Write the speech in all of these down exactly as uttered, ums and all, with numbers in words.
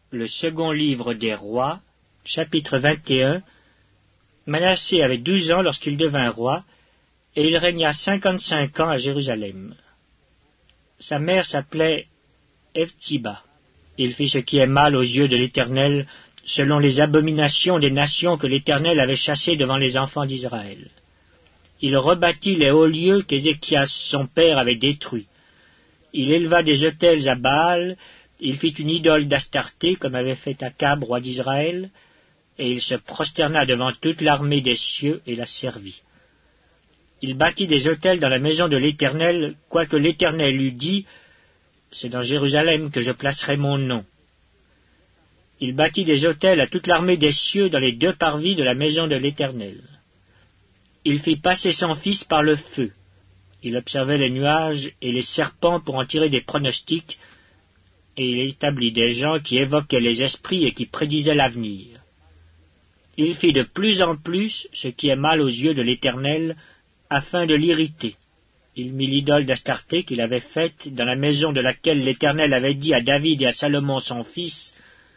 Le second livre des rois, chapitre vingt et un. Manassé avait douze ans lorsqu'il devint roi, et il régna cinquante-cinq ans à Jérusalem. Sa mère s'appelait Hephzibah. Il fit ce qui est mal aux yeux de l'Éternel, selon les abominations des nations que l'Éternel avait chassées devant les enfants d'Israël. Il rebâtit les hauts lieux qu'Ézéchias son père avait détruits. Il éleva des autels à Baal, il fit une idole d'Astarté, comme avait fait Akab, roi d'Israël, et il se prosterna devant toute l'armée des cieux et la servit. Il bâtit des autels dans la maison de l'Éternel, quoique l'Éternel eût dit, « C'est dans Jérusalem que je placerai mon nom. » Il bâtit des autels à toute l'armée des cieux dans les deux parvis de la maison de l'Éternel. Il fit passer son fils par le feu. Il observait les nuages et les serpents pour en tirer des pronostics, et il établit des gens qui évoquaient les esprits et qui prédisaient l'avenir. Il fit de plus en plus ce qui est mal aux yeux de l'Éternel, afin de l'irriter. Il mit l'idole d'Astarté qu'il avait faite dans la maison de laquelle l'Éternel avait dit à David et à Salomon son fils,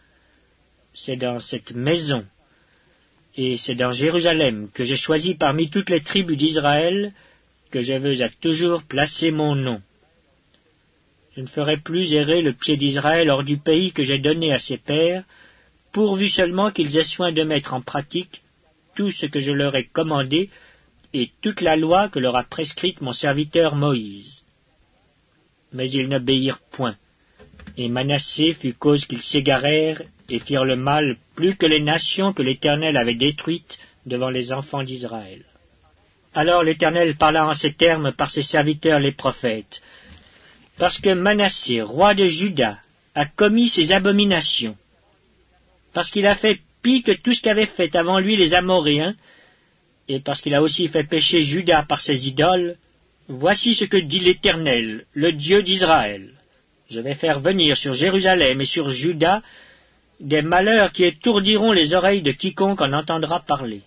« C'est dans cette maison, et c'est dans Jérusalem que j'ai choisi parmi toutes les tribus d'Israël, que je veux à toujours placer mon nom. Je ne ferai plus errer le pied d'Israël hors du pays que j'ai donné à ses pères, pourvu seulement qu'ils aient soin de mettre en pratique tout ce que je leur ai commandé et toute la loi que leur a prescrite mon serviteur Moïse. » Mais ils n'obéirent point, et Manassé fut cause qu'ils s'égarèrent et firent le mal plus que les nations que l'Éternel avait détruites devant les enfants d'Israël. Alors l'Éternel parla en ces termes par ses serviteurs les prophètes. Parce que Manassé, roi de Juda, a commis ces abominations, parce qu'il a fait pis que tout ce qu'avaient fait avant lui les Amoréens, et parce qu'il a aussi fait pécher Juda par ses idoles, voici ce que dit l'Éternel, le Dieu d'Israël. Je vais faire venir sur Jérusalem et sur Juda des malheurs qui étourdiront les oreilles de quiconque en entendra parler.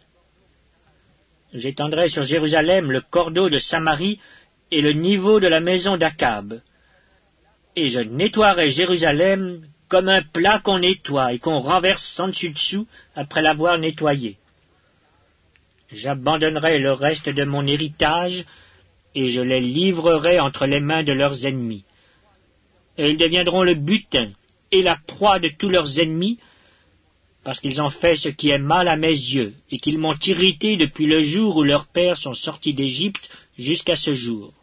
J'étendrai sur Jérusalem le cordeau de Samarie et le niveau de la maison d'Akab. Et je nettoierai Jérusalem comme un plat qu'on nettoie et qu'on renverse sans dessus-dessous après l'avoir nettoyé. J'abandonnerai le reste de mon héritage et je les livrerai entre les mains de leurs ennemis. Et ils deviendront le butin et la proie de tous leurs ennemis, parce qu'ils ont fait ce qui est mal à mes yeux, et qu'ils m'ont irrité depuis le jour où leurs pères sont sortis d'Égypte jusqu'à ce jour.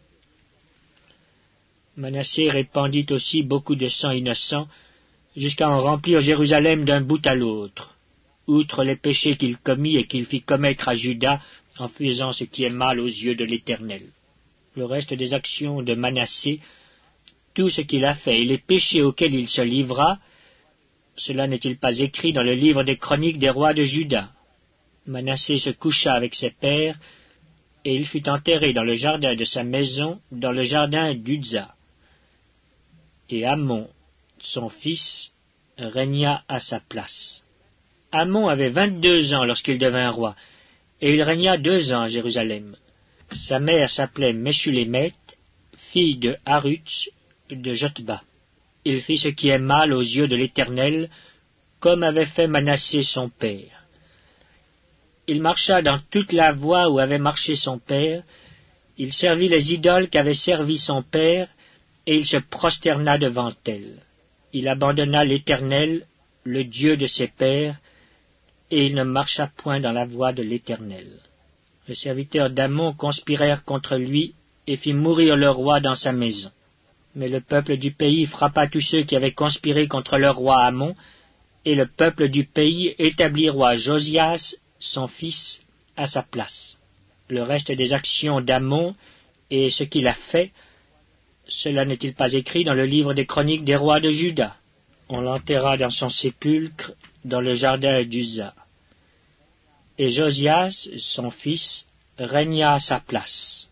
Manassé répandit aussi beaucoup de sang innocent, jusqu'à en remplir Jérusalem d'un bout à l'autre, outre les péchés qu'il commit et qu'il fit commettre à Juda en faisant ce qui est mal aux yeux de l'Éternel. Le reste des actions de Manassé, tout ce qu'il a fait et les péchés auxquels il se livra, cela n'est-il pas écrit dans le livre des chroniques des rois de Juda? Manassé se coucha avec ses pères, et il fut enterré dans le jardin de sa maison, dans le jardin d'Uza. Et Amon, son fils, régna à sa place. Amon avait vingt-deux ans lorsqu'il devint roi, et il régna deux ans à Jérusalem. Sa mère s'appelait Meshulémet, fille de Harutz, de Jotba. Il fit ce qui est mal aux yeux de l'Éternel, comme avait fait Manassé son père. Il marcha dans toute la voie où avait marché son père, il servit les idoles qu'avait servi son père, et il se prosterna devant elles. Il abandonna l'Éternel, le Dieu de ses pères, et il ne marcha point dans la voie de l'Éternel. Les serviteurs d'Amon conspirèrent contre lui, et fit mourir le roi dans sa maison. Mais le peuple du pays frappa tous ceux qui avaient conspiré contre le roi Amon, et le peuple du pays établit roi Josias, son fils, à sa place. Le reste des actions d'Amon et ce qu'il a fait, cela n'est-il pas écrit dans le livre des chroniques des rois de Juda? On l'enterra dans son sépulcre, dans le jardin d'Uza. Et Josias, son fils, régna à sa place.